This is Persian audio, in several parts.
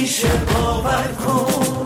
میشه باور کن.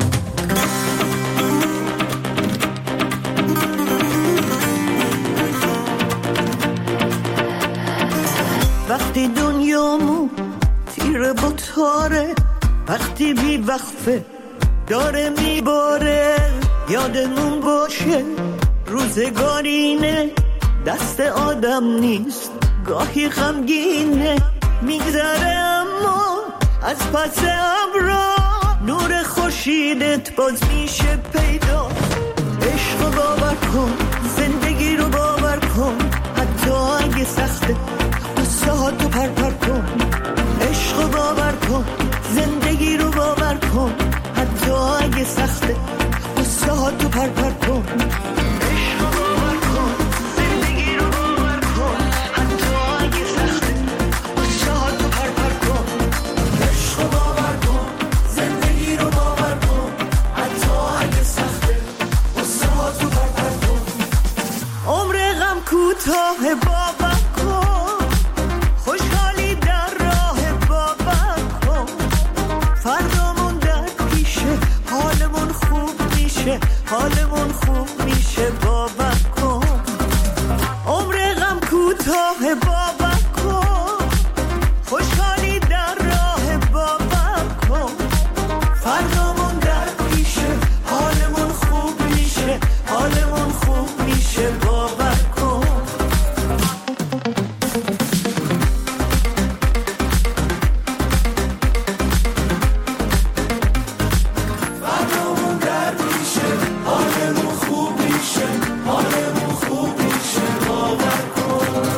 وقتی دنیامو تیره با تاره، وقتی بی وقفه داره میباره، یادمون باشه روزگارینه، دست آدم نیست گاهی غمگینه، میگذره اما از پس ابرا نور خورشیدت باز میشه پیدا. عشق رو باور کن، زندگی رو باور کن، حتی اگه سخته قصه ها تو پر کن. عشق رو باور کن، زندگی رو باور کن، حتی اگه سخته قصه ها تو پر کن. عشق رو باور کن، زندگی رو باور کن، حتی اگه سخته قصه ها تو پر کن. عشق رو باور کن، زندگی رو باور کن، حتی اگه سخته قصه ها تو پر کن. عمر غم کوتاه باور کن، خوشحالی در راه باور کن، فردامون در پیشه، حالمون خوب میشه، حالمون خوب میشه باور کن. عمر غم کوتاه باور کن، خوشحالی در راه باور کن، فردامون در پیشه، حالمون خوب میشه، حالمون خوب میشه باور کن. فردامون در پیشه، حالمون خوب میشه، حالمون خوب میشه باور کن.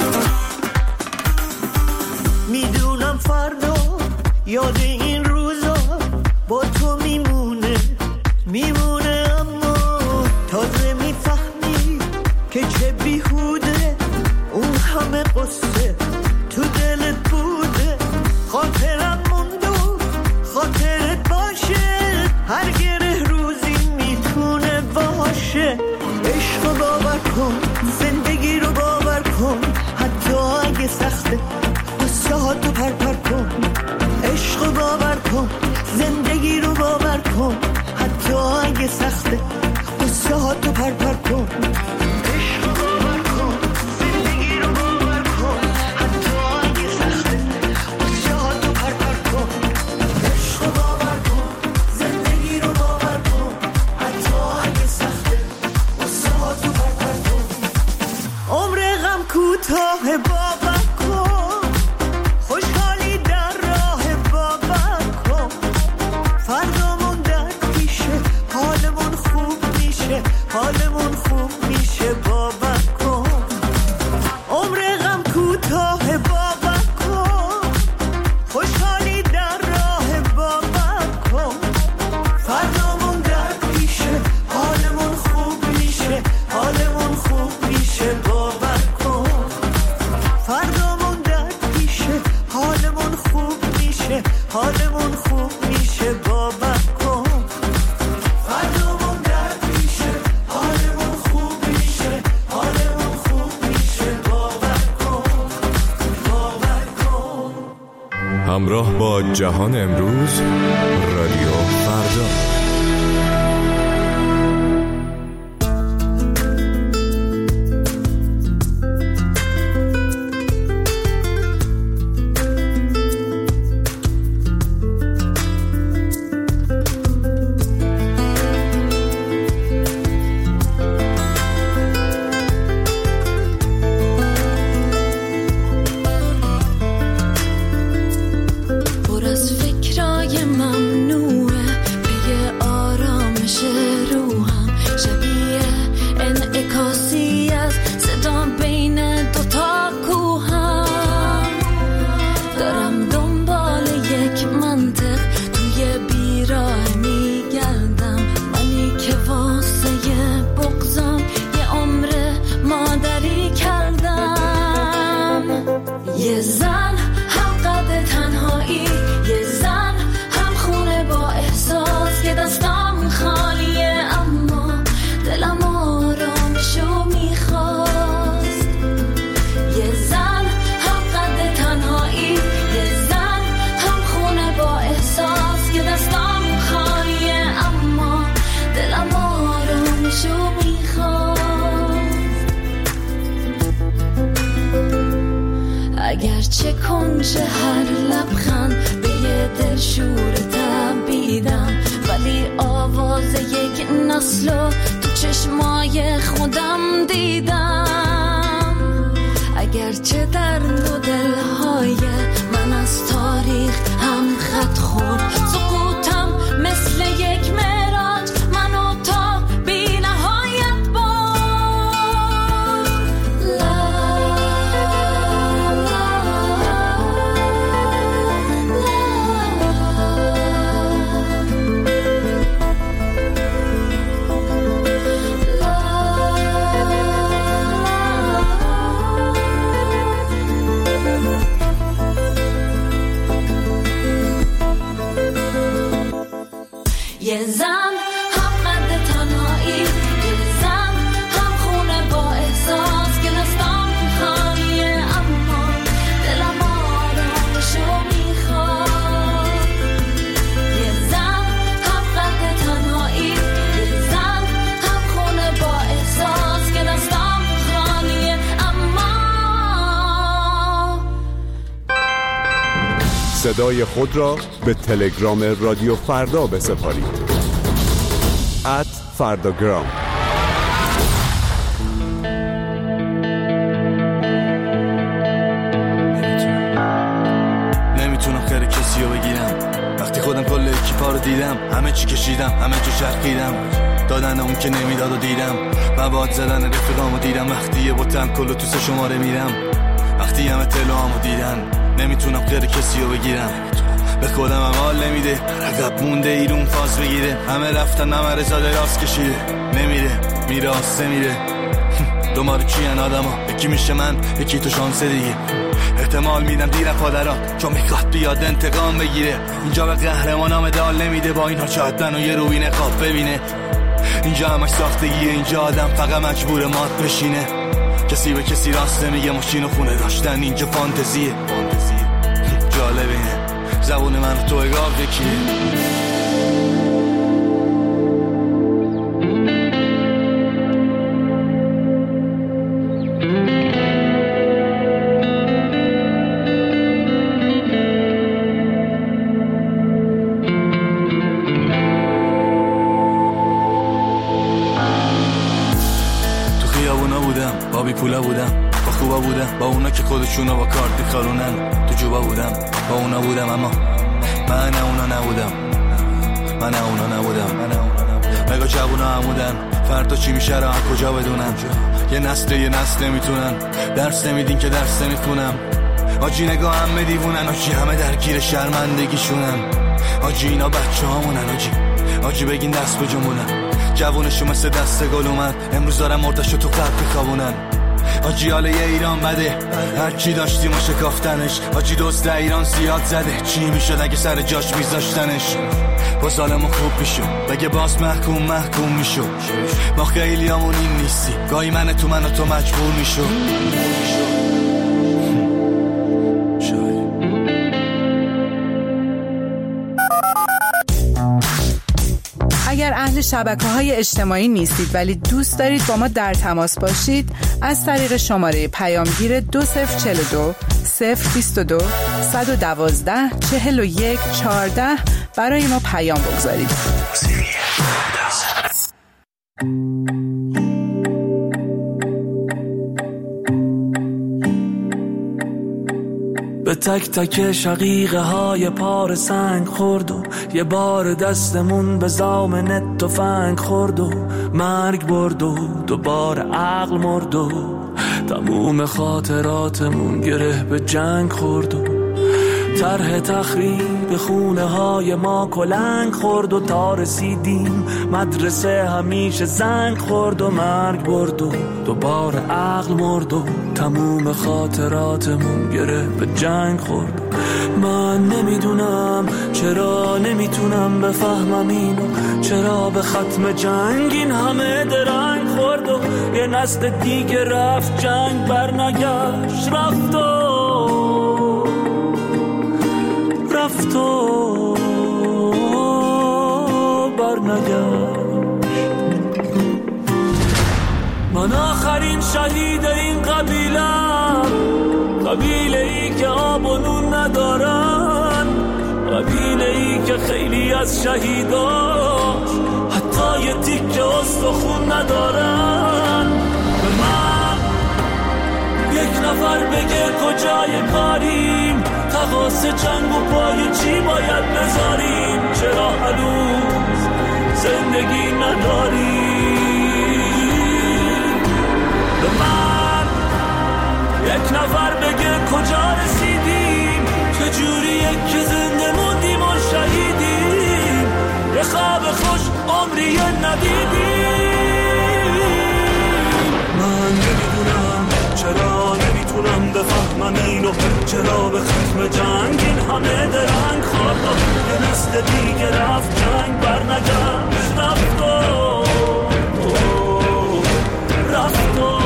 میدونم فردا یاد این روزا با تو میمونه، میمونه، اما تازه میفهمی که چه بیهوده اون همه قصه تو دلت بوده. خاطرم موندو خاطرت باشه، هر گره روزی میتونه باشه. عشق رو باور کن، زندگی رو باور کن، حتی اگه سخته قصه ها تو پر کن. عشق رو باور کن، زندگی رو باور کن، حتی اگه سخته قصه ها تو پر کن. عشق رو باور کن، زندگی رو باور کن، حتی اگه سخته قصه ها تو پر کن. عشق رو باور کن، زندگی رو باور کن، حتی اگه سخته قصه ها تو پر کن. عمر غم کوتاه باور کن، خوشحالی در راه باور کن، فردامون در پیشه، حالمون خوب میشه، حالمون خوب میشه باور کن. عمر غم کوتاه باور کن، خوشحالی در راه باور کن، فردامون در پیشه، حالمون خوب میشه، حالمون خوب میشه باور کن. فردامون در پیشه، حالمون خوب میشه، حالمون خوب میشه باور کن. فردامون در پیشه، حالمون خوب میشه، حالمون خوب میشه باور کن، باور کن. همراه با جهان امروز، رادیو فردا. پر از فکرای ممنوعه، تازه یک نسلو تو چشمای خودم دیدم، اگرچه در دو دلهای من از تاریخ هم خط خورد. سقوطم مثل یک معراج منو تا بی نهایت برد. یه زن هم قد تنهایی، یه زن هم خونه با احساس که دستم خالیه اما دلم آرامشو میخواد. یه زن هم قد تنهایی، یه زن هم خونه با احساس که دستم خالیه اما. صدای خود را به تلگرام رادیو فردا بسپارید. @فرداگرام. نمیتونم خیر کسی رو بگیرم، وقتی خودم کل اکیپا رو دیدم، همه چی کشیدم، همه جا چرخیدم، دادن اون که نمیداد و دیدم، مواد زدن رفیقامو دیدم، وقتی یه بوتم کلو تو 3 شماره میرم، وقتی همه تلوامو دیدن. نمیتونم خیر کسی رو بگیرم، به خودم هم حال نمیده، عقب مونده ایرون فاز بگیره، همه رفتن نمره زاده راست کشیده، نمیره میره آسه میره. دوماره چیان آدم ها، یکی میشه من یکی تو شانسه دیگه، احتمال میدم دیرم پادران چون میخواد بیاد انتقام بگیره. اینجا به قهرمانام مدال نمیده، با اینها شاید منو یه روبین خواب ببینه. اینجا همش ساختگیه، اینجا آدم فقط مجبور مات بشینه، کسی به کسی راست نمیگه، ماشین و خونه داشتن اینجا فانتزیه. جالب اینه زبون من تو اگاب یکیه. تو خیابونا بودم، با بی پولا بودم، با خوبا بودم، با اونا که خودشونو با کارت میخارونن، تو جوبا بودم، با اونا بودم، اما من اونا نبودم، من اونا نبودم. مگا جوونا همودن، فردا چی میشه را کجا بدونم. یه نسل میتونن درس نمیدین که درس نمیخونم. آجی نگاه همه دیوونن، آجی همه درگیر شرمندگیشونن، آجی اینا بچه هامونن، آجی بگین دست به جمونن. جوونشو مثل دست گل اومد، امروز دارم مردشو تو قبل بخوابونن. آجی حاله یه ایران بده، هر چی داشتیم و شکافتنش. آجی دوست ایران زیاد زده، چی میشد اگه سر جاش میذاشتنش. باز حالمو خوب میشو، بگه باز محکوم میشو. ما خیلی همون این نیستی، گاهی من تو مجبور میشو. اگر اهل شبکه‌های اجتماعی نیستید ولی دوست دارید با ما در تماس باشید، از طریق شماره پیامگیر 2042 022 112 41 14 برای ما پیام بگذارید. به تک تک شقیقه های پار سنگ خورد و یه بار دستمون به زامن تفنگ خورد و مرگ برد و دوباره عقل مرد و تموم خاطراتمون گره به جنگ خورد و طرح تخریب خونه های ما کلنگ خورد و تا رسیدیم مدرسه همیشه زنگ خورد و مرگ برد و دوباره عقل مرد و تموم خاطراتمون گره به جنگ خورد. من نمیدونم چرا نمیتونم بفهمم اینو، چرا به ختم جنگ این همه درنگ خورد و یه نسل دیگه رفت جنگ برنگشت، رفت و برنگشت. من آخرین شهید این قبیله ای که آب و نون ندارن، قبیله ای که خیلی از شهیداش حتی استخون ندارن. به من یک نفر بگه کجای کاریم، تقاص جنگ و پای چی باید بذاریم، چرا هنوز زندگی نداریم. به من یک نفر بگه کجا رسیدیم، چجوریه که زنده موندیم و شهیدیم، یه خواب خوش عمریه ندیدیم. من نمیدونم چرا نمیتونم بفهمم اینو، چرا به ختم جنگ این همه درنگ خورد و یه نسل دیگه رفت جنگ برنگشت، رفت و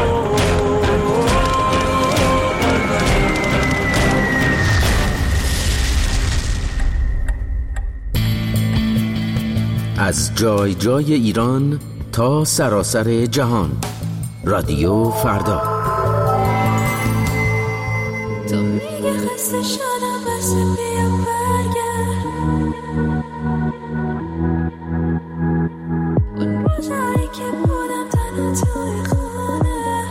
از جای جای ایران تا سراسر جهان، رادیو فردا. تو میگه خسته شدم بس بیا برگرد، اون روزایی که بودم تنها توی خونه،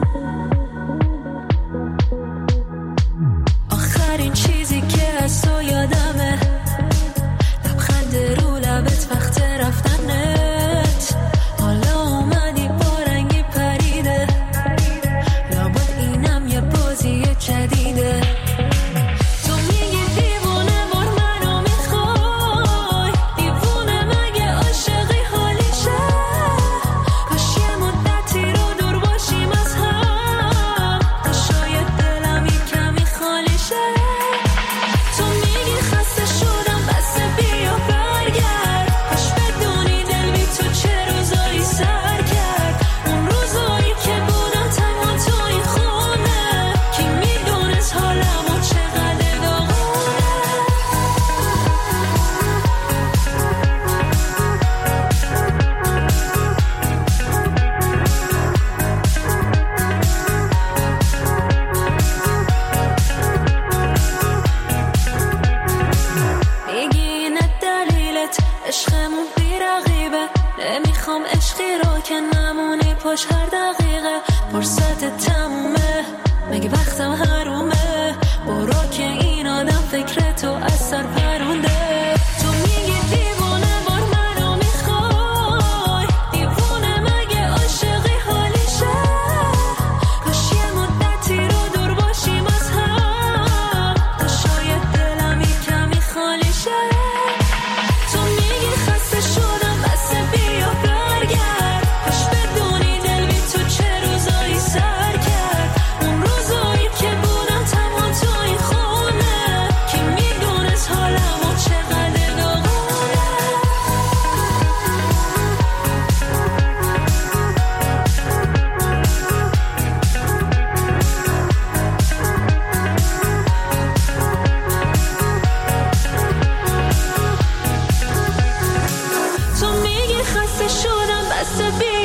آخرین چیزی که از تو یادمه لبخند رو لبت وقت رفتنت، حالا اومدی با رنگی پریده، لابد اینم یه بازی جدیده. تو میگی دیوونه بار منو میخوای، دیوونه مگه عاشقی حالیشه، کاش یه مدتی رو دور باشیم از هم، تا شاید دلم یه کمی خالی شه. تو میگی خسته شدم بس بیا برگرد، کاش بدونی دل بی تو چه روزایی سر کرد، اون روزایی که بودم تنها تو این خونه، کی میدونست حالمو چقدر داغونه. میگی اینه دلیلت عشقمون بی رقیبه، نمیخوام عشقی رو که نمونی پاش هر دقیقه، فرصت تمومه مگه وقتم حرومه، برو که این آدم فکر تو از سر پرونده. تو میگی دیوونه بار منو میخوای، دیوونه مگه عاشقی حالیشه، کاش یه مدتی رو دور باشیم از هم، تا شاید دلم یه کمی خالی شه. تو میگی خسته شدم بس بیا برگرد، کاش بدونی دل بی تو چه روزایی سر کرد، اون روزایی که بودم تنها تو این خونه، کی میدونست حالمو چقدر داغونه. تو میگی خسته شدم بس بیا